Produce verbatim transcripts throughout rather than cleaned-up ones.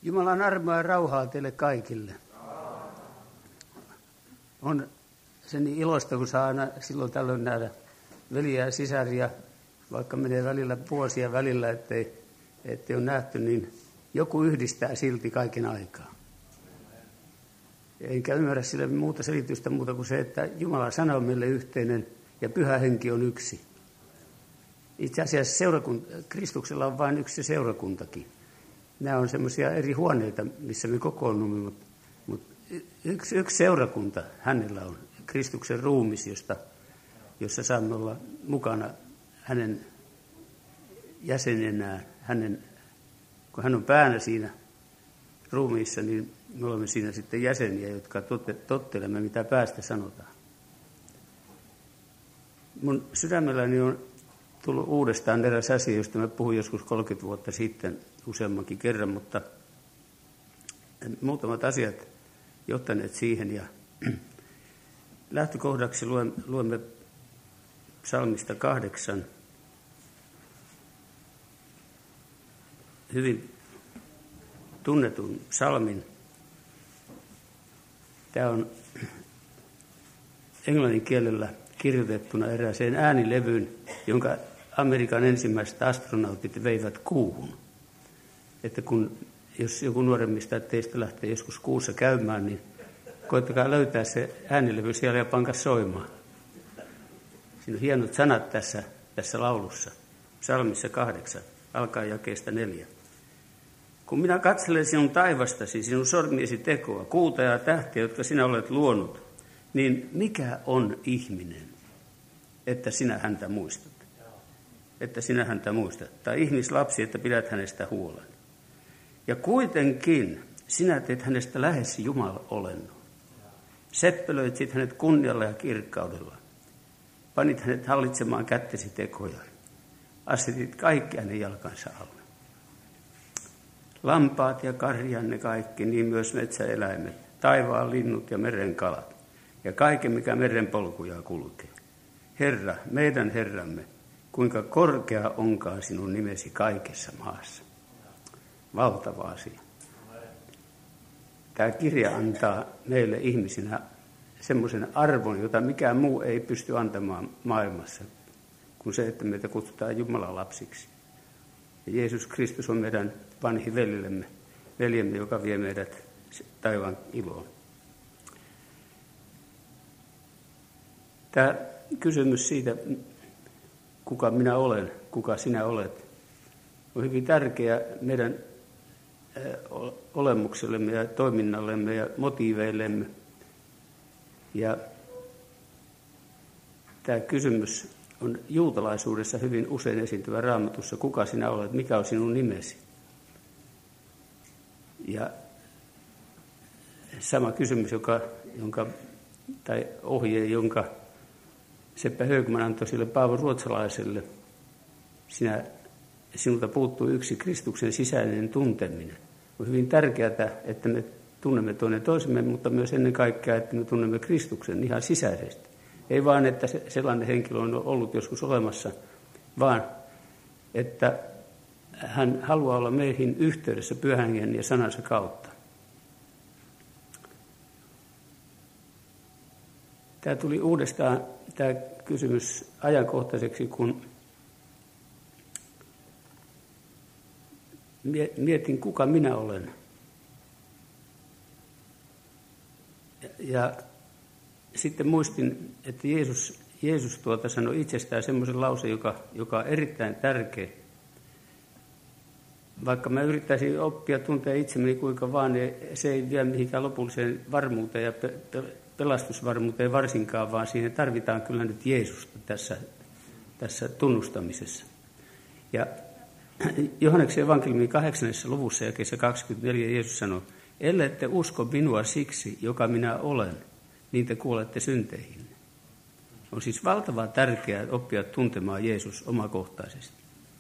Jumalan armoa ja rauhaa teille kaikille. On se niin iloista, kun saa aina silloin tällöin nähdä veliä ja sisaria, vaikka menee välillä vuosia välillä, ettei, ettei ole nähty, niin joku yhdistää silti kaiken aikaa. Enkä ymmärrä sille muuta selitystä muuta kuin se, että Jumalan sana on meille yhteinen ja Pyhä Henki on yksi. Itse asiassa seurakunta, Kristuksella on vain yksi seurakuntakin. Nämä on semmoisia eri huoneita, missä me kokoonnumme, mutta, mutta yksi, yksi seurakunta hänellä on, Kristuksen ruumis, josta, jossa saamme olla mukana hänen jäsenenään. Hänen, kun hän on päänä siinä ruumiissa, niin me olemme siinä sitten jäseniä, jotka totte, tottelemme, mitä päästä sanotaan. Mun sydämelläni on tullut uudestaan eräs asia, josta mä puhuin joskus kolmekymmentä vuotta sitten useammankin kerran, mutta muutamat asiat johtaneet siihen. Ja lähtökohdaksi luemme psalmista kahdeksan hyvin tunnetun psalmin. Tämä on englannin kielellä kirjoitettuna erääseen äänilevyyn, jonka Amerikan ensimmäiset astronautit veivät kuuhun. Että kun, jos joku nuoremmista teistä lähtee joskus kuussa käymään, niin koettakaa löytää se äänilevy siellä ja pankaa soimaan. Siinä on hienot sanat tässä, tässä laulussa. Psalmissa kahdeksan, alkaa jakeesta neljä. Kun minä katselen sinun taivastasi, sinun sormiesi tekoa, kuuta ja tähtiä, jotka sinä olet luonut, niin mikä on ihminen, että sinä häntä muistat? Että sinä häntä muistat. Tai ihmislapsi, että pidät hänestä huolen. Ja kuitenkin sinä teet hänestä lähes Jumala-olennon. Seppelöit sit hänet kunnialla ja kirkkaudella. Panit hänet hallitsemaan kättesi tekoja. Asetit kaikki hänen jalkansa alle. Lampaat ja karjanne kaikki, niin myös metsäeläimet, taivaan linnut ja meren kalat. Ja kaiken, mikä meren polkuja kulkee. Herra, meidän Herramme, kuinka korkea onkaan sinun nimesi kaikessa maassa. Valtava asia. Tämä kirja antaa meille ihmisinä semmoisen arvon, jota mikään muu ei pysty antamaan maailmassa, kuin se, että meitä kutsutaan Jumalan lapsiksi. Ja Jeesus Kristus on meidän vanhi veljemme, veljemme, joka vie meidät taivaan iloon. Tämä kysymys siitä, kuka minä olen, kuka sinä olet, on hyvin tärkeä meidän olemuksellemme ja toiminnallemme ja motiiveillemme. Ja tämä kysymys on juutalaisuudessa hyvin usein esiintyvä Raamatussa, kuka sinä olet, mikä on sinun nimesi. Ja sama kysymys, joka, jonka, tai ohje, jonka Seppä Högman antoi sille Paavo Ruotsalaiselle. Sinä, sinulta puuttuu yksi Kristuksen sisäinen tunteminen. On hyvin tärkeää, että me tunnemme toinen toisemme, mutta myös ennen kaikkea, että me tunnemme Kristuksen ihan sisäisesti. Ei vaan, että sellainen henkilö on ollut joskus olemassa, vaan että hän haluaa olla meihin yhteydessä Pyhän Hengen ja sanansa kautta. Tämä tuli uudestaan tämä kysymys ajankohtaiseksi, kun mietin, kuka minä olen. Ja, ja sitten muistin, että Jeesus, Jeesus tuota sanoi itsestään semmoisen lauseen, joka, joka on erittäin tärkeä. Vaikka mä yrittäisin oppia tuntea itseni kuinka vaan, niin se ei vie mihinkään lopulliseen varmuuteen ja pe- pe- pelastusvarmuuteen varsinkaan, vaan siihen tarvitaan kyllä nyt Jeesusta tässä, tässä tunnustamisessa. Ja Johanneksen evankeliumin kahdeksannessa luvussa jakeessa kaksikymmentäneljä Jeesus sanoi, ellette usko minua siksi, joka minä olen, niin te kuolette synteihin. On siis valtavan tärkeää oppia tuntemaan Jeesus omakohtaisesti.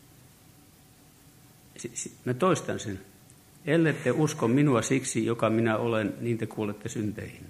Mä toistan sen. Ellette usko minua siksi, joka minä olen, niin te kuolette synteihin.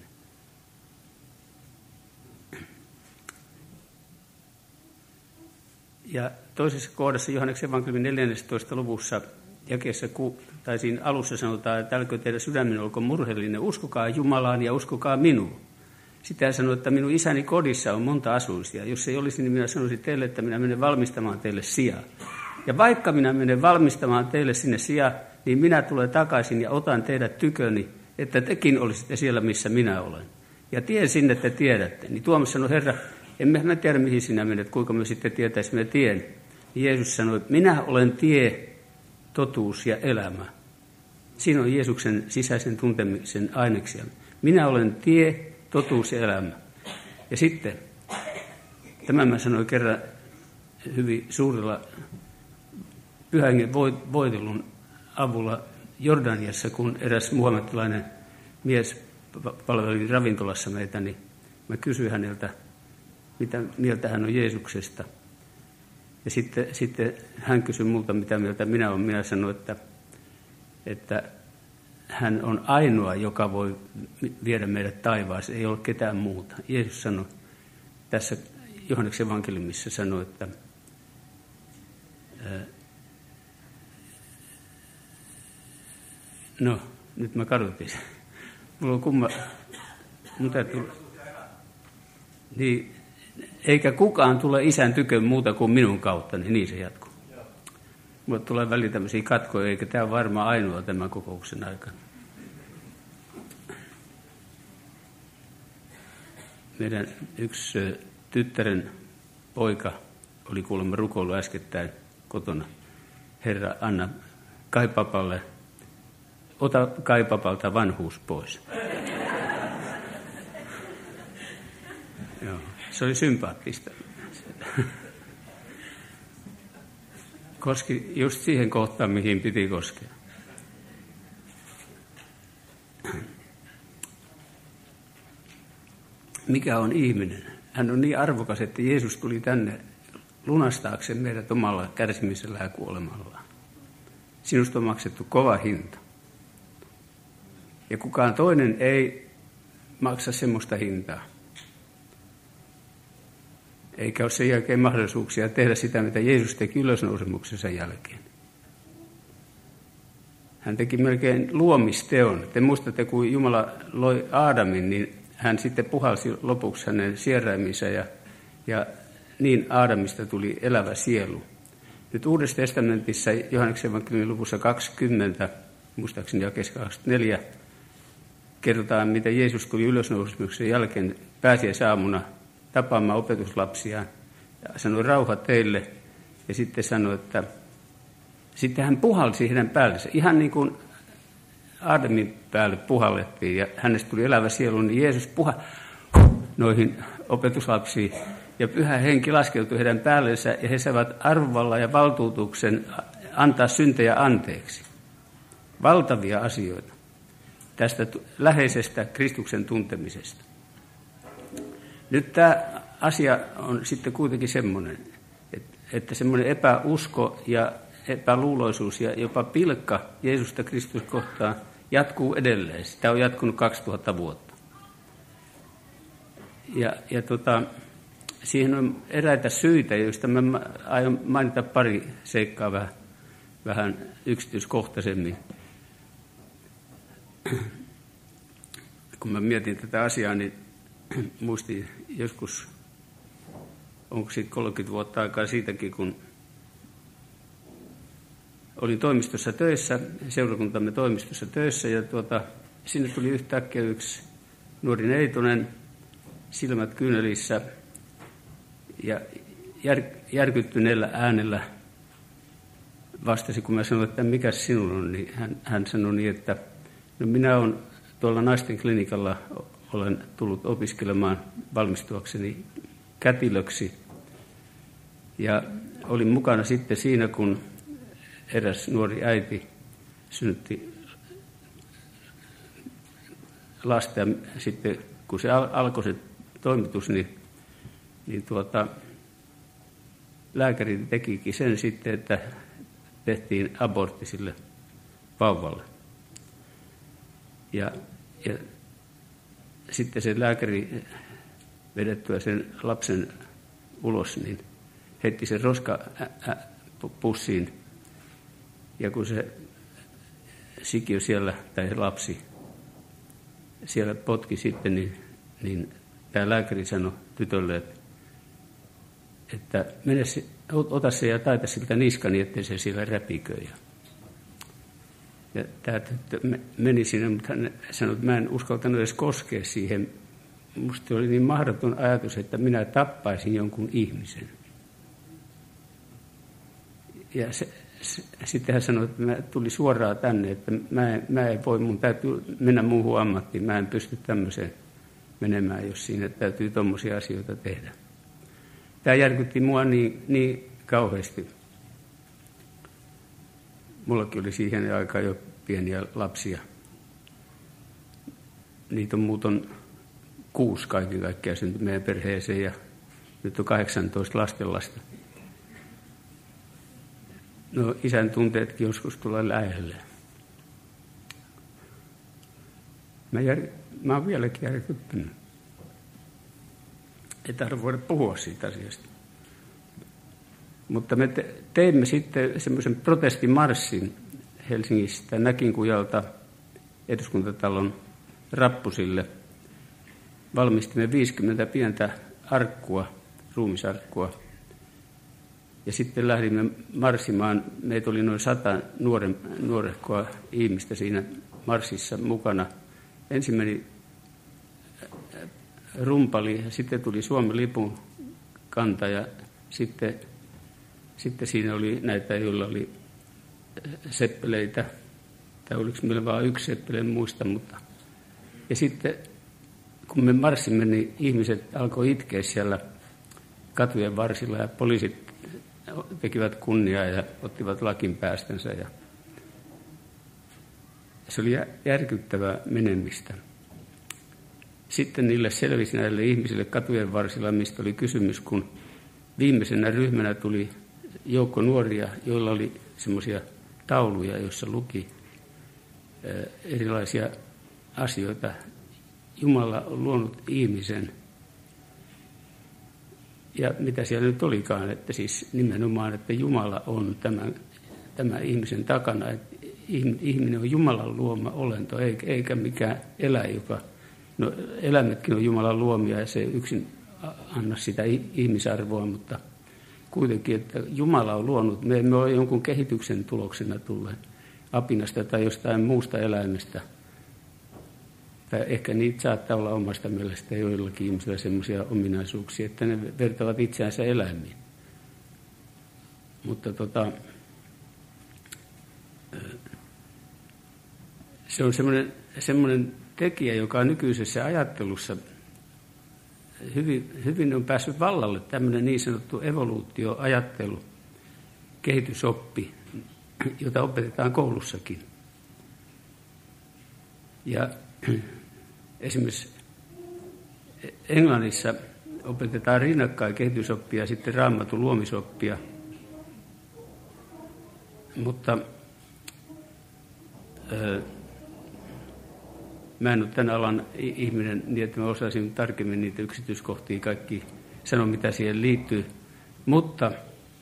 Ja toisessa kohdassa Johanneksen evankeliumin neljännessä luvussa jakeessa, tai siinä alussa sanotaan, että älkää teidän sydämen olko murheellinen, uskokaa Jumalaan ja uskokaa minuun. Sitten hän sanoi, että minun isäni kodissa on monta asuisia. Jos ei olisi, niin minä sanoisin teille, että minä menen valmistamaan teille sijaa. Ja vaikka minä menen valmistamaan teille sinne sijaa, niin minä tulen takaisin ja otan teidät tyköni, että tekin olisitte siellä, missä minä olen. Ja tien sinne te tiedätte. Niin Tuomas sanoi, Herra, emme me tiedä, mihin sinä menet, kuinka me sitten tietäisimme tien. Niin Jeesus sanoi, että minä olen tie, totuus ja elämä. Siinä on Jeesuksen sisäisen tuntemisen aineksia. Minä olen tie, totuus ja elämä. Ja sitten, tämän mä sanoin kerran hyvin suurella Pyhän Hengen voitelun avulla Jordaniassa, kun eräs muhammettilainen mies palveli ravintolassa meitä, niin mä kysyin häneltä, mitä mieltä hän on Jeesuksesta. Ja sitten, sitten hän kysyi multa, mitä mieltä minä olen. Minä sanoin, että, että hän on ainoa, joka voi viedä meidät taivaaseen, ei ole ketään muuta. Jeesus sanoi tässä Johanneksen evankeliumissa, sanoi, että ää, no, nyt mä kadotin sen. Mulla on kumma, mun täytyy, niin, eikä kukaan tule isän tykön muuta kuin minun kautta, niin, niin se jatkuu. Mulle tulee väliin tämmöisiä katkoja, eikä tämä ole varmaan ainoa tämän kokouksen aikana. Meidän yksi tyttären poika oli kuulemma rukoillut äskettäin kotona. Herra, anna Kaipapalle, ota Kaipapalta vanhuus pois. Joo, se oli sympaattista. Koski just siihen kohtaan, mihin piti koskea. Mikä on ihminen? Hän on niin arvokas, että Jeesus tuli tänne lunastaakseen meidät omalla kärsimisellä ja kuolemallaan. Sinusta on maksettu kova hinta. Ja kukaan toinen ei maksa semmoista hintaa. Eikä ole sen jälkeen mahdollisuuksia tehdä sitä, mitä Jeesus teki ylösnousemuksensa jälkeen. Hän teki melkein luomisteon. Te muistatte, kun Jumala loi Aadamin, niin hän sitten puhalsi lopuksi hänen sieraimiinsa ja, ja niin Aadamista tuli elävä sielu. Nyt Uudessa testamentissa Johanneksen evankeliumin luvussa kaksikymmentä, muistaakseni jakeessa kaksikymmentäneljä, kerrotaan, miten Jeesus tuli ylösnousemuksen jälkeen pääsiäisaamuna tapaamaan opetuslapsiaan ja sanoi rauha teille. Ja sitten sanoi, että sitten hän puhalsi heidän päällensä. Ihan niin kuin Aadamin päälle puhallettiin ja hänestä tuli elävä sielu, niin Jeesus puha noihin opetuslapsiin. Ja Pyhä Henki laskeutui heidän päällensä ja he saavat arvovalla ja valtuutuksen antaa syntejä anteeksi. Valtavia asioita tästä läheisestä Kristuksen tuntemisesta. Nyt tämä asia on sitten kuitenkin semmoinen, että semmoinen epäusko ja epäluuloisuus ja jopa pilkka Jeesusta Kristus kohtaan jatkuu edelleen. Sitä on jatkunut kaksituhatta vuotta. Ja, ja tota, siihen on eräitä syitä, joista mä aion mainita pari seikkaa vähän, vähän yksityiskohtaisemmin. Kun mä mietin tätä asiaa, niin muistin joskus, onko siitä kolmekymmentä vuotta aikaa siitäkin, kun olin toimistossa töissä, seurakuntamme toimistossa töissä, ja tuota, sinne tuli yhtäkkiä yksi nuori neitonen, silmät kyynelissä, ja jär, järkyttyneellä äänellä vastasi, kun mä sanoin, että mikä sinulla on, niin hän, hän sanoi niin, että no minä olen tuolla naisten klinikalla, olen tullut opiskelemaan valmistuakseni kätilöksi, ja olin mukana sitten siinä, kun eräs nuori äiti synnytti lasta, ja sitten kun se alkoi se toimitus, niin, niin tuota, lääkäri tekikin sen sitten, että tehtiin abortti sille vauvalle. Ja, ja sitten se lääkäri vedettyä sen lapsen ulos, niin heitti sen roskapussiin Ja kun se sikiö siellä, tai lapsi, siellä potki sitten, niin, niin tämä lääkäri sanoi tytölle, että, että mene, ota se ja taita siltä niskani, ettei se siellä räpiköi. Ja tämä tyttö meni sinne, mutta hän sanoi, että mä en uskaltanut edes koskea siihen. Musta oli niin mahdoton ajatus, että minä tappaisin jonkun ihmisen. Ja se, se, sitten hän sanoi, että mä tulin suoraan tänne, että mä en, mä en voi, mun täytyy mennä muuhun ammattiin. Mä en pysty tämmöiseen menemään, jos siinä täytyy tommosia asioita tehdä. Tämä järkytti mua niin, niin kauheasti. Mullakin oli siihen aikaan jo pieniä lapsia. Niitä on muuten kuusi kaiken kaikkiaan syntyi meidän perheeseen ja nyt on kahdeksantoista lastenlasta. No isän tunteetkin joskus tulee lähelle. Mä, jär... Mä oon vieläkin järkyttynyt. Ei tarvitse voida puhua siitä asiasta. Mutta me te- teimme sitten semmoisen protestimarssin Helsingistä Näkinkujalta eduskuntatalon rappusille. Valmistimme viisikymmentä pientä arkkua, ruumisarkkua. Ja sitten lähdimme marssimaan. Meitä oli noin sata nuoren, nuorehkoa ihmistä siinä marssissa mukana. Ensin meni rumpali, ja sitten tuli Suomen lipun kanta ja sitten, sitten siinä oli näitä, joilla oli seppeleitä. Tai oliko meillä vain yksi seppele, en muista, mutta... Ja sitten kun me marssimme, niin ihmiset alkoi itkeä siellä katujen varsilla ja poliisit tekivät kunniaa ja ottivat lakin päästänsä. Ja se oli järkyttävää menemistä. Sitten niille selvisi näille ihmisille katujen varsilla, mistä oli kysymys, kun viimeisenä ryhmänä tuli joukko nuoria, joilla oli semmoisia tauluja, joissa luki erilaisia asioita. Jumala on luonut ihmisen. Ja mitä siellä nyt olikaan, että siis nimenomaan, että Jumala on tämän, tämän ihmisen takana. Että ihminen on Jumalan luoma olento, eikä mikään eläin, joka... No eläimetkin on Jumalan luomia ja se yksin anna sitä ihmisarvoa, mutta kuitenkin, että Jumala on luonut. Me emme ole jonkun kehityksen tuloksena tulleet apinasta tai jostain muusta eläimestä. Tai ehkä niitä saattaa olla omasta mielestä joillakin ihmisillä sellaisia ominaisuuksia, että ne vertaavat itseänsä eläimiin. Mutta tota, se on semmoinen, semmoinen tekijä, joka on nykyisessä ajattelussa hyvin, hyvin on päässyt vallalle, tämmöinen niin sanottu evoluutioajattelu, kehitysoppi, jota opetetaan koulussakin. Ja esimerkiksi Englannissa opetetaan rinnakkain kehitysoppia ja sitten Raamatun luomisoppia, mutta ö, mä en ole tämän alan ihminen niin, että mä osaisin tarkemmin niitä yksityiskohtia kaikki sanoa, mitä siihen liittyy. Mutta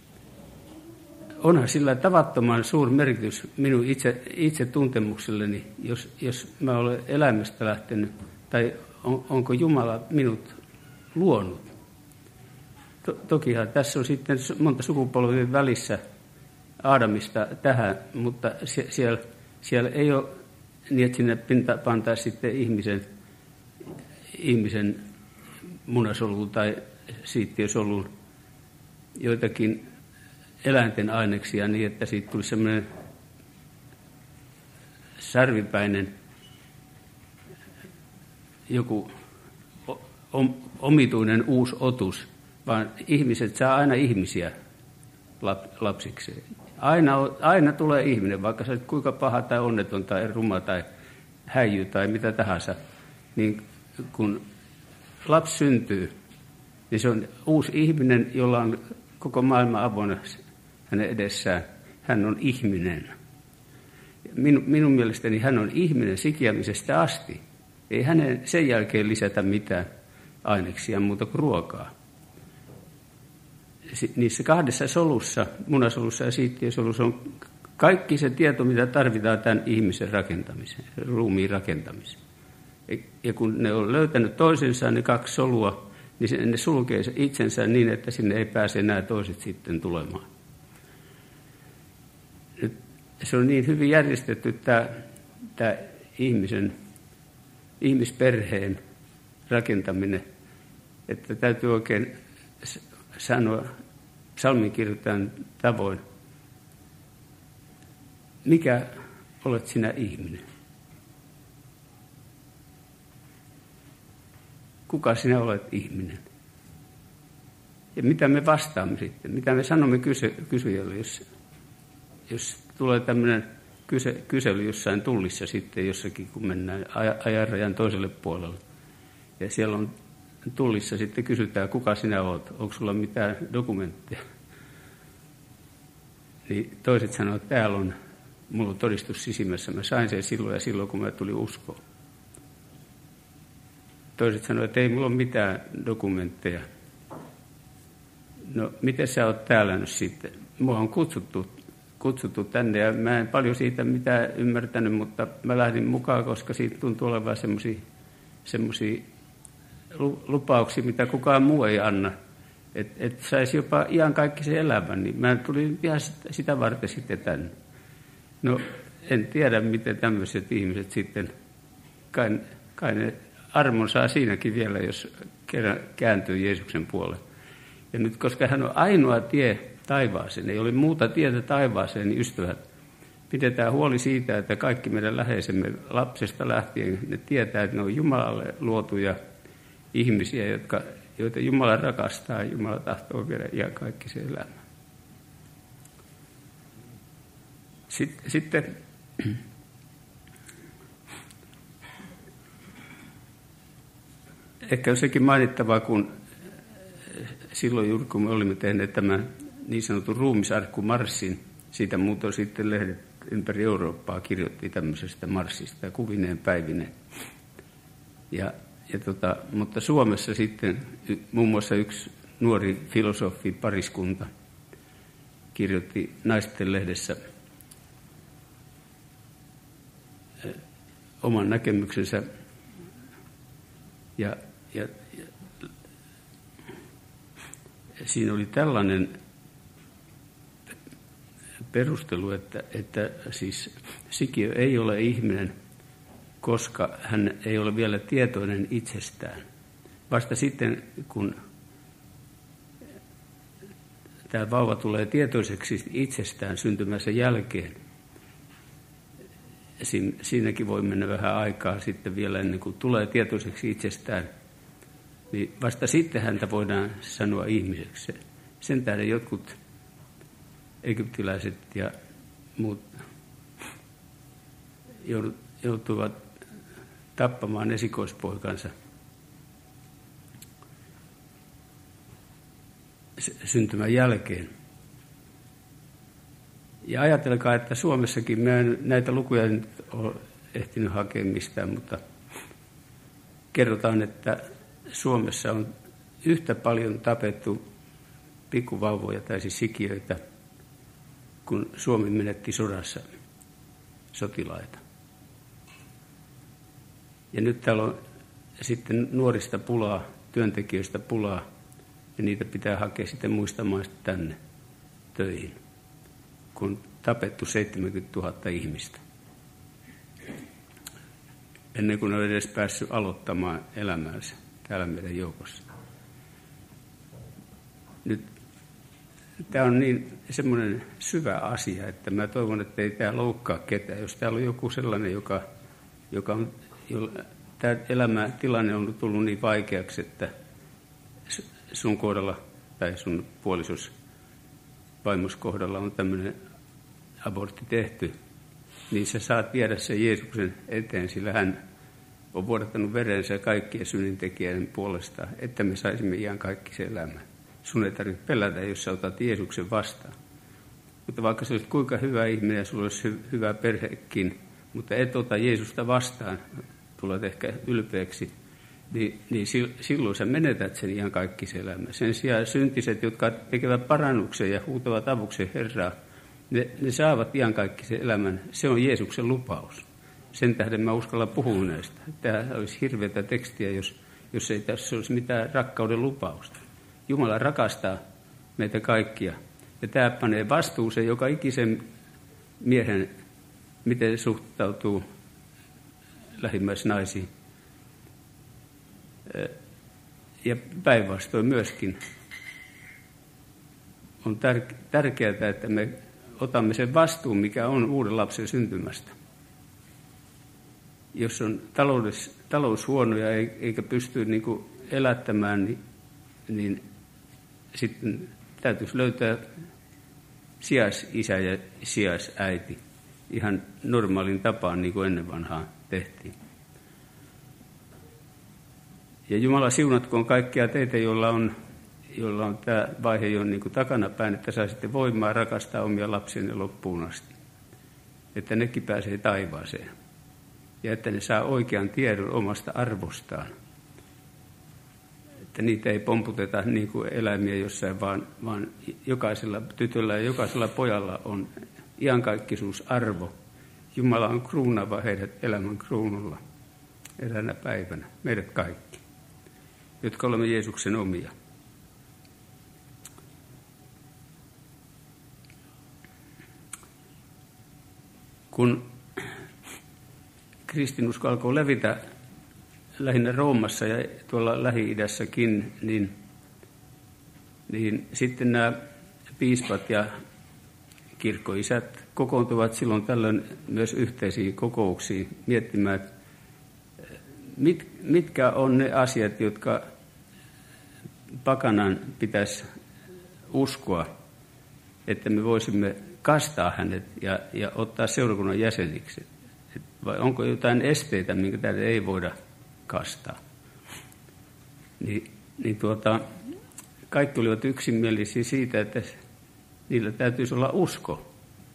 onhan sillä tavattoman suuri merkitys minun itse, itse tuntemukselleni, jos, jos mä olen elämästä lähtenyt, tai on, onko Jumala minut luonut. To, tokihan tässä on sitten monta sukupolvien välissä Aadamista tähän, mutta sie, siellä, siellä ei ole niin, että sinne pantaisiin sitten ihmisen, ihmisen munasoluun tai siittiösoluun joitakin eläinten aineksia niin, että siitä tuli semmoinen särvipäinen joku omituinen uusi otus, vaan ihmiset saa aina ihmisiä lapsikseen. Aina, aina tulee ihminen, vaikka sä olet kuinka paha tai onneton tai ruma tai häijy tai mitä tahansa, niin kun lapsi syntyy, niin se on uusi ihminen, jolla on koko maailma avoinna hänen edessään. Hän on ihminen. Minun, minun mielestäni hän on ihminen sikiämisestä asti. Ei hänen sen jälkeen lisätä mitään aineksia muuta kuin ruokaa. Niissä kahdessa solussa, munasolussa ja siittiösolussa on Kaikki se tieto, mitä tarvitaan tämän ihmisen rakentamiseen, ruumiin rakentamiseen. Ja kun ne on löytänyt toisensa, ne kaksi solua, niin ne sulkee itsensä niin, että sinne ei pääse enää toiset sitten tulemaan. Nyt se on niin hyvin järjestetty tämä, tämä ihmisen, ihmisperheen rakentaminen, että täytyy oikein sanoa psalminkirjoittajan tavoin, mikä olet sinä ihminen? Kuka sinä olet ihminen? Ja mitä me vastaamme sitten? Mitä me sanomme kysy- kysyjälle, jos, jos tulee tämmöinen kyse- kysely jossain tullissa sitten jossakin, kun mennään aj- ajanrajan toiselle puolelle. Ja siellä on tullissa sitten kysytään, kuka sinä olet, onko sulla mitään dokumentteja? Niin toiset sanoo, että täällä on, mulla on todistus sisimmässä, mä sain sen silloin ja silloin, kun mä tulin uskoon. Toiset sanoo, että ei mulla ole mitään dokumentteja. No, miten sä oot täällä nyt sitten? Mua on kutsuttu, kutsuttu tänne ja mä en paljon siitä mitään ymmärtänyt, mutta mä lähdin mukaan, koska siitä tuntuu olevan semmoisia lupauksia, mitä kukaan muu ei anna. Että et saisi jopa ihan kaikki se elämän, niin mä tulin ihan sitä, sitä varten sitten tänne. No, en tiedä, miten tämmöiset ihmiset sitten, kai, kai ne armon saa siinäkin vielä, jos kerran kääntyy Jeesuksen puolelle. Ja nyt, koska hän on ainoa tie taivaaseen, ei ole muuta tietä taivaaseen, niin ystävät, pidetään huoli siitä, että kaikki meidän läheisemme lapsesta lähtien, ne tietää, että ne on Jumalalle luotuja ihmisiä, jotka, joita Jumala rakastaa, Jumala tahtoo viedä ihan kaikki se elämä. Sitten, sitten ehkä on sekin mainittavaa, kun silloin juuri kun me olimme tehneet tämän niin sanotun ruumisarkkumarssin, siitä muutoin sitten lehdet ympäri Eurooppaa kirjoitti tämmöisestä marssista ja kuvineen päivineen. Ja, ja tota, mutta Suomessa sitten muun muassa yksi nuori filosofi pariskunta kirjoitti naisten lehdessä oman näkemyksensä ja, ja, ja siinä oli tällainen perustelu, että, että siis sikiö ei ole ihminen, koska hän ei ole vielä tietoinen itsestään. Vasta sitten, kun tämä vauva tulee tietoiseksi itsestään syntymänsä jälkeen, siinäkin voi mennä vähän aikaa sitten vielä ennen kuin tulee tietoiseksi itsestään, niin vasta sitten häntä voidaan sanoa ihmiseksi. Sen tähden jotkut egyptiläiset ja muut joutuivat tappamaan esikoispoikansa syntymän jälkeen. Ja ajatelkaa, että Suomessakin, mä en näitä lukuja nyt ole ehtinyt hakea mistään, mutta kerrotaan, että Suomessa on yhtä paljon tapettu pikkuvauvoja tai siis sikiöitä, kun Suomi menetti sodassa sotilaita. Ja nyt täällä on sitten nuorista pulaa, työntekijöistä pulaa, ja niitä pitää hakea sitten muista maista tänne töihin, kun on tapettu seitsemänkymmentätuhatta ihmistä. Ennen kuin on edes päässyt aloittamaan elämäänsä täällä meidän joukossa. Nyt tämä on niin semmoinen syvä asia, että mä toivon, että ei tämä loukkaa ketään. Jos täällä on joku sellainen, joka, joka on, jolla tämä elämäntilanne on tullut niin vaikeaksi, että sun kohdalla tai sun puolisos vaimos kohdalla on tämmöinen abortti tehty, niin sä saat viedä sen Jeesuksen eteen, sillä hän on vuodattanut verensä kaikkien synnintekijöiden puolesta, että me saisimme ihan kaikki se elämä. Sun ei tarvitse pelätä, jos sä otat Jeesuksen vastaan. Mutta vaikka sä olisit kuinka hyvä ihminen ja sulla olisi hy- hyvä perhekin, mutta et ota Jeesusta vastaan, tulet ehkä ylpeäksi, niin, niin silloin sä menetät sen ihan kaikki se elämä. Sen sijaan syntiset, jotka tekevät parannuksen ja huutavat avuksi Herraa, Ne, ne saavat iankaikkisen elämän. Se on Jeesuksen lupaus. Sen tähden mä uskallan puhua näistä. Tämä olisi hirveätä tekstiä, jos, jos ei tässä olisi mitään rakkauden lupausta. Jumala rakastaa meitä kaikkia. Ja tämä panee vastuuseen joka ikisen miehen, miten suhtautuu lähimmäisnaisiin. Ja päinvastoin myöskin on tärkeää, että me otamme sen vastuun, mikä on uuden lapsen syntymästä. Jos on talous, talous huono ja eikä pysty niin kuin elättämään, niin, niin sitten täytyisi löytää sijaisisä ja sijaisäiti ihan normaalin tapaan, niin kuin ennen vanhaan tehtiin. Ja Jumala siunatkoon kaikkia teitä, joilla on, joilla on tämä vaihe jo niin kuin takanapäin, että saisitte voimaa rakastaa omia lapsianne loppuun asti. Että nekin pääsee taivaaseen. Ja että ne saa oikean tiedon omasta arvostaan. Että niitä ei pomputeta niin kuin eläimiä jossain, vaan, vaan jokaisella tytöllä ja jokaisella pojalla on iankaikkisuusarvo. Jumala on kruunava heidät elämän kruunulla eräänä päivänä, meidät kaikki, jotka olemme Jeesuksen omia. Kun kristinusko alkoi levitä lähinnä Roomassa ja tuolla Lähi-idässäkin, niin, niin sitten nämä piispat ja kirkkoisät kokoontuvat silloin tällöin myös yhteisiin kokouksiin miettimään, että mit, mitkä on ne asiat, jotka pakanan pitäisi uskoa, että me voisimme kastaa hänet ja, ja ottaa seurakunnan jäseniksi. Vai onko jotain esteitä, minkä täällä ei voida kastaa? Niin, niin tuota, kaikki olivat yksimielisiä siitä, että niillä täytyisi olla usko.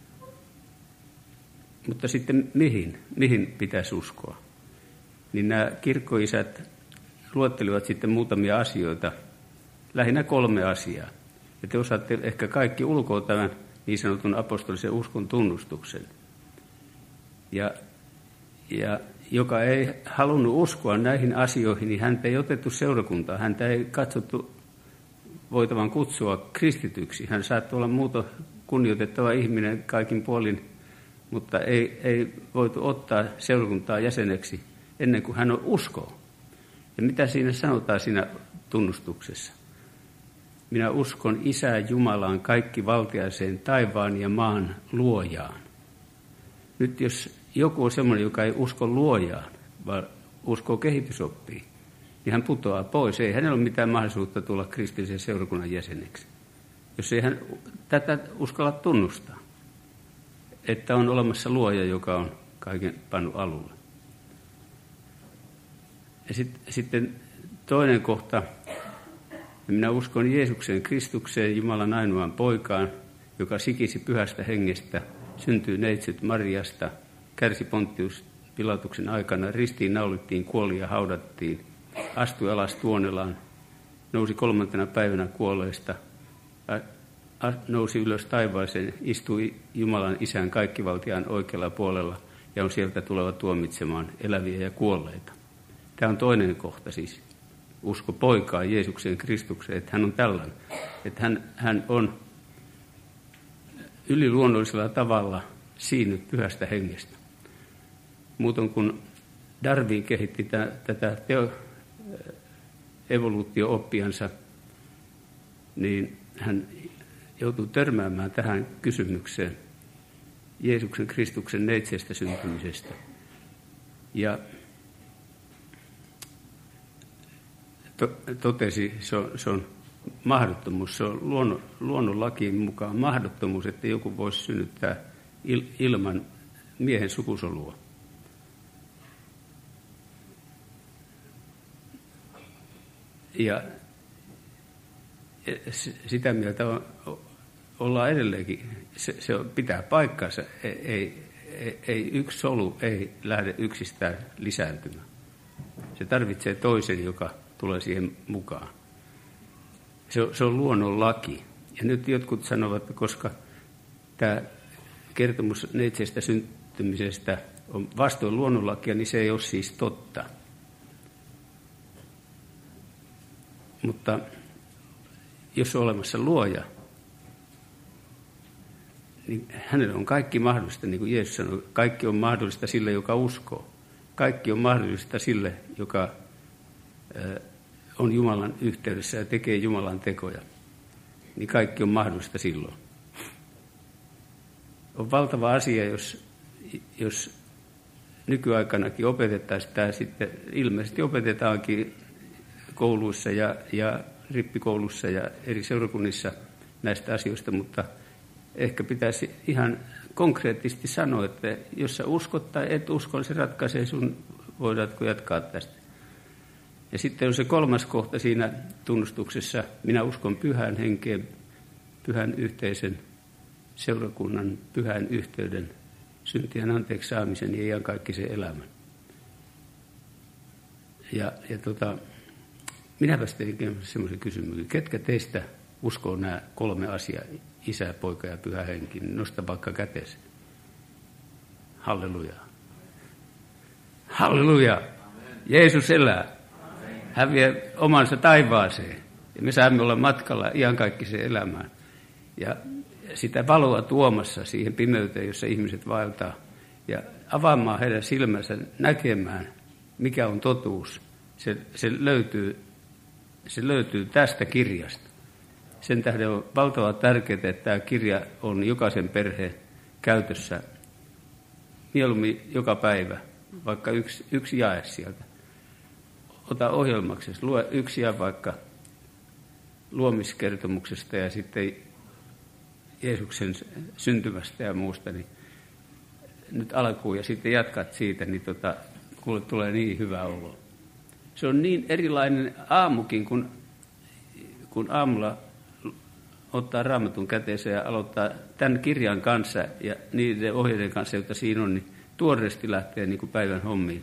Mutta sitten mihin? Mihin pitäisi uskoa? Niin nämä kirkkoisät luettelivat sitten muutamia asioita, lähinnä kolme asiaa. Ja te osaatte ehkä kaikki ulkoa tämän niin sanotun apostolisen uskon tunnustuksen. Ja, ja joka ei halunnut uskoa näihin asioihin, niin häntä ei otettu seurakuntaan. Häntä ei katsottu voitavan kutsua kristityksi. Hän saattoi olla muuta kunnioitettava ihminen kaikin puolin, mutta ei, ei voitu ottaa seurakuntaa jäseneksi ennen kuin hän on uskoa. Ja mitä siinä sanotaan siinä tunnustuksessa? Minä uskon Isä Jumalaan kaikkivaltiaiseen taivaan ja maan luojaan. Nyt jos joku on sellainen, joka ei usko luojaan, vaan uskoo kehitysoppiin, niin hän putoaa pois. Ei hänellä ole mitään mahdollisuutta tulla kristillisen seurakunnan jäseneksi, jos ei hän tätä uskalla tunnustaa, että on olemassa luoja, joka on kaiken pannut alulle. Ja sit, sitten toinen kohta, minä uskon Jeesuksen Kristukseen, Jumalan ainoaan poikaan, joka sikisi pyhästä hengestä, syntyi neitsyt Mariasta, kärsi Pontius Pilatuksen aikana, ristiin naulittiin, kuoli ja haudattiin, astui alas Tuonelaan, nousi kolmantena päivänä kuolleista, nousi ylös taivaaseen, istui Jumalan Isän kaikkivaltiaan oikealla puolella ja on sieltä tuleva tuomitsemaan eläviä ja kuolleita. Tämä on toinen kohta siis. Usko poikaa Jeesukseen Kristukseen, että hän on tällainen. Että hän, hän on yliluonnollisella tavalla siinnyt pyhästä hengestä. Muuten kun Darwin kehitti t- tätä teo, evoluutio-oppiansa, niin hän joutui törmäämään tähän kysymykseen Jeesuksen Kristuksen neitsestä syntymisestä. Ja to- totesi, se on, se on mahdottomuus, se on luonnon, luonnonlakiin mukaan mahdottomuus, että joku voisi synnyttää il, ilman miehen sukusolua. Ja sitä mieltä on, ollaan edelleenkin, se, se pitää paikkansa, ei, ei, ei yksi solu ei lähde yksistään lisääntymään. Se tarvitsee toisen, joka tulee siihen mukaan. Se on, se on luonnon laki. Ja nyt jotkut sanovat, että koska tämä kertomus neitsestä syntymisestä on vastoin luonnonlakia, niin se ei ole siis totta. Mutta jos on olemassa luoja, niin hänelle on kaikki mahdollista, niin kuin Jeesus sanoi, kaikki on mahdollista sille, joka uskoo. Kaikki on mahdollista sille, joka on Jumalan yhteydessä ja tekee Jumalan tekoja. Niin kaikki on mahdollista silloin. On valtava asia, jos, jos nykyaikanakin opetettaisiin tämä sitten, ilmeisesti opetetaankin kouluissa ja, ja rippikoulussa ja eri seurakunnissa näistä asioista, mutta ehkä pitäisi ihan konkreettisesti sanoa, että jos sä uskot tai et usko, niin se ratkaisee sun, voidaanko jatkaa tästä. Ja sitten on se kolmas kohta siinä tunnustuksessa, minä uskon pyhän henkeen, pyhän yhteisen seurakunnan, pyhän yhteyden, syntien anteeksi saamisen ja iankaikkisen elämän. Ja, ja tota, minäpäs tein semmoisen kysymyksen, ketkä teistä uskoo nämä kolme asiaa, Isä, Poika ja Pyhä Henki, nosta vaikka käteesi. Halleluja. Halleluja. Jeesus elää. Hän vie omansa taivaaseen. Ja me saamme olla matkalla iankaikkiseen elämään. Ja sitä valoa tuomassa siihen pimeyteen, jossa ihmiset vaeltaa. Ja avaamaan heidän silmänsä näkemään, mikä on totuus. Se, se, löytyy, se löytyy tästä kirjasta. Sen tähden on valtavan tärkeää, että tämä kirja on jokaisen perheen käytössä mieluummin joka päivä, vaikka yksi, yksi jae sieltä. Ota ohjelmaksi, lue yksi jae vaikka luomiskertomuksesta ja sitten Jeesuksen syntymästä ja muusta, niin nyt alkuun ja sitten jatkat siitä, niin tota, kuule tulee niin hyvä olo. Se on niin erilainen aamukin, kun, kun aamulla ottaa Raamatun käteensä ja aloittaa tämän kirjan kanssa ja niiden ohjeiden kanssa, joita siinä on, niin tuoreesti lähtee niin kuin päivän hommiin.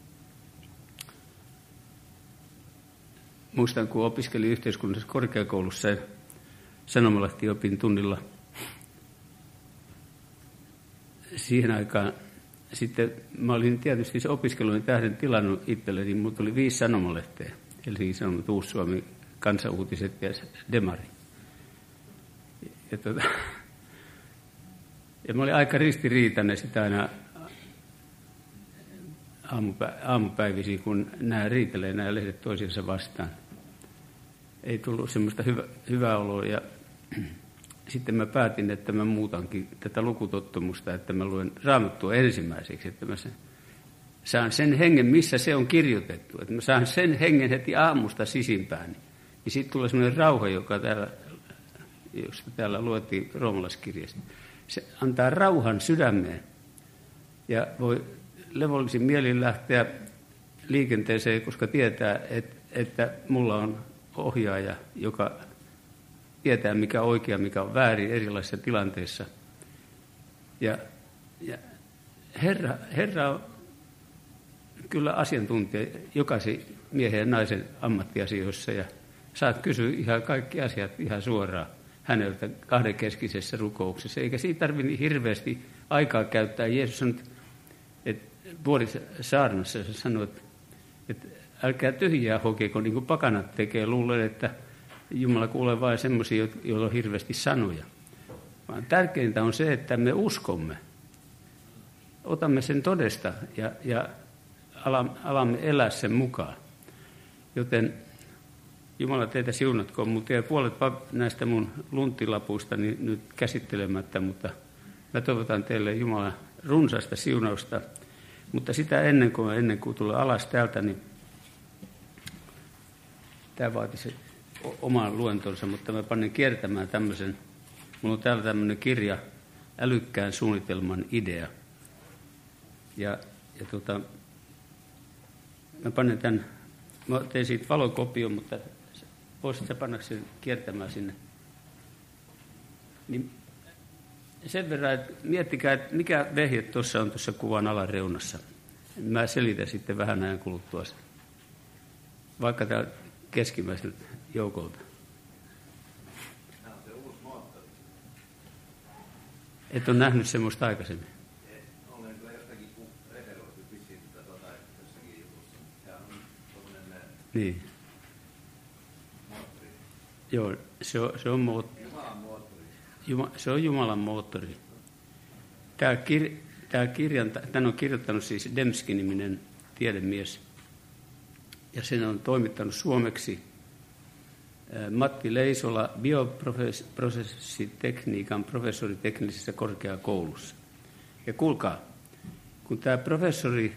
Muistan, kun opiskelin yhteiskunnallisessa korkeakoulussa ja sanomalehtiopin tunnilla siihen aikaan. Sitten mä olin tietysti se opiskelun tähden tilannut itselleni, mutta oli viisi sanomalehteä. Helsingin Sanomat, Uusi-Suomi, Kansanuutiset ja Demari. Ja, tuota, ja mä olin aika ristiriitainen sitä aina aamupä, aamupäivisiin, kun nämä riitelee nämä lehdet toisiinsa vastaan. Ei tullut semmoista hyvä, hyvää oloa ja sitten mä päätin, että mä muutankin tätä lukutottumusta, että mä luen Raamattua ensimmäiseksi, että mä saan sen hengen, missä se on kirjoitettu, että mä saan sen hengen heti aamusta sisimpään. Niin siitä tulee semmoinen rauha, joka täällä, josta täällä luettiin roomalaiskirjasta. Se antaa rauhan sydämeen ja voi levollisin mielin lähteä liikenteeseen, koska tietää, että, että mulla on ohjaaja, joka tietää, mikä on oikea, mikä on väärin erilaisissa tilanteissa. Ja, ja Herra, Herra on kyllä asiantuntija jokaisen miehen ja naisen ammattiasioissa ja saat kysyä ihan kaikki asiat ihan suoraan häneltä kahdenkeskisessä rukouksessa. Eikä siitä tarvitse niin hirveästi aikaa käyttää. Jeesus sanoi, että Vuorisaarnassa se sanoi, että, että älkää tyhjää hokeeko, niin kuin pakanat tekee, luulen, että Jumala kuulee vain semmoisia, joilla on hirveästi sanoja. Vaan tärkeintä on se, että me uskomme. Otamme sen todesta ja, ja alamme elää sen mukaan. Joten Jumala teitä siunatkoon, mutta ja puolet näistä mun lunttilapuista niin nyt käsittelemättä, mutta mä toivotan teille Jumalan runsasta siunausta. Mutta sitä ennen kuin, ennen kuin tulee alas täältä, niin tämä vaatisi oman luentonsa, mutta mä panen kiertämään tämmöisen. Mulla on täällä tämmöinen kirja, Älykkään suunnitelman idea. Ja, ja tota, mä panen tämän, mä tein siitä valokopion, mutta voisit sä panna sen kiertämään sinne. Niin sen verran, että miettikää, että mikä vehje tuossa on tuossa kuvan alareunassa. Mä selitän sitten vähän ajan kuluttua sen. Vaikka täällä keskimmäiseltä joukolta. Et ole nähnyt semmoista aikaisemmin? Olen kyllä jostakin referoitu vissiin tätä tota, jossakin jutussa. Tämä on tuollainen Niin. moottori. Joo, se on, se on, moot- Jumalan moottori. Juma, se on Jumalan moottori. Tämä, kir, tämä kirjan, tämän on kirjoittanut siis Demski-niminen tiedemies. Ja sen on toimittanut suomeksi Matti Leisola, bioprosessitekniikan professori teknisessä korkeakoulussa. Ja kuulkaa, kun tämä professori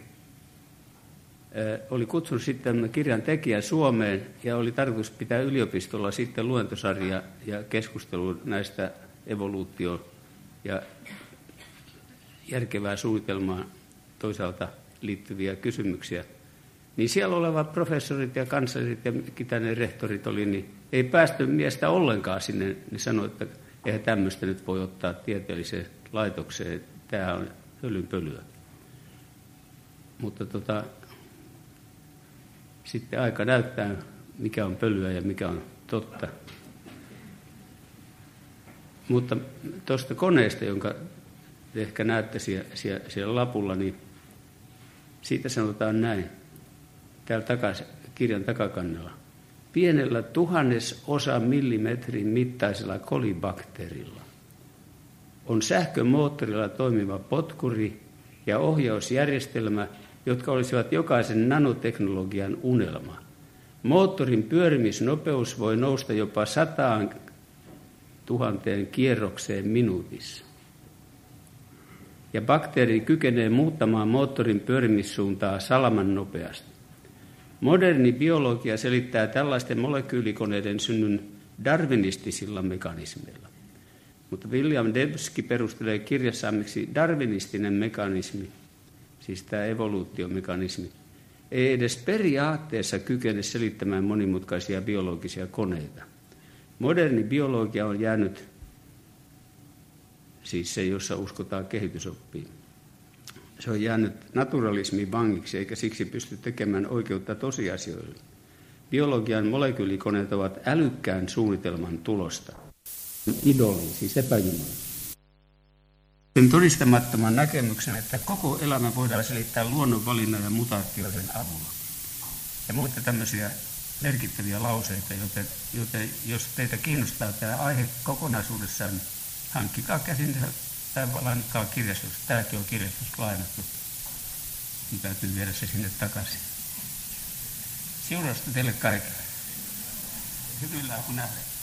oli kutsunut sitten kirjan tekijän Suomeen ja oli tarkoitus pitää yliopistolla sitten luentosarja ja keskustelu näistä evoluutioon ja järkevää suunnitelmaa toisaalta liittyviä kysymyksiä, niin siellä olevat professorit ja kanslerit ja kitäinen rehtorit oli, niin ei päästy miestä ollenkaan sinne. Ne sanoi, että eihän tämmöistä nyt voi ottaa tieteelliseen laitokseen, tämä on hölynpölyä. Mutta tota, sitten aika näyttää, mikä on pölyä ja mikä on totta. Mutta tuosta koneesta, jonka te ehkä näette siellä, siellä, siellä lapulla, niin siitä sanotaan näin, täällä takas, kirjan takakannella. Pienellä tuhannesosa millimetrin mittaisella kolibakteerilla on sähkömoottorilla toimiva potkuri ja ohjausjärjestelmä, jotka olisivat jokaisen nanoteknologian unelma. Moottorin pyörimisnopeus voi nousta jopa sataan tuhanteen kierrokseen minuutissa. Ja bakteeri kykenee muuttamaan moottorin pyörimissuuntaa salaman nopeasti. Moderni biologia selittää tällaisten molekyylikoneiden synnyn darwinistisilla mekanismeilla. Mutta William Dembski perustelee kirjassaan, miksi darwinistinen mekanismi, siis tämä evoluutiomekanismi, ei edes periaatteessa kykene selittämään monimutkaisia biologisia koneita. Moderni biologia on jäänyt, siis se, jossa uskotaan kehitysoppiin, se on jäänyt naturalismin vangiksi, eikä siksi pysty tekemään oikeutta tosiasioille. Biologian molekyylikoneet ovat älykkään suunnitelman tulosta. Idoli, siis epäjumala. Sen todistamattoman näkemyksen, että koko elämä voidaan selittää luonnonvalinnan ja mutaatioiden avulla. Ja muita tämmöisiä merkittäviä lauseita, joten, joten jos teitä kiinnostaa tämä aihe kokonaisuudessaan, hankkikaa käsin tai lainatkaa kirjastus. Tämäkin on kirjastus lainattu. Niin täytyy viedä se sinne takaisin. Siunausta teille kaikille. Hyvillään kun nähdään.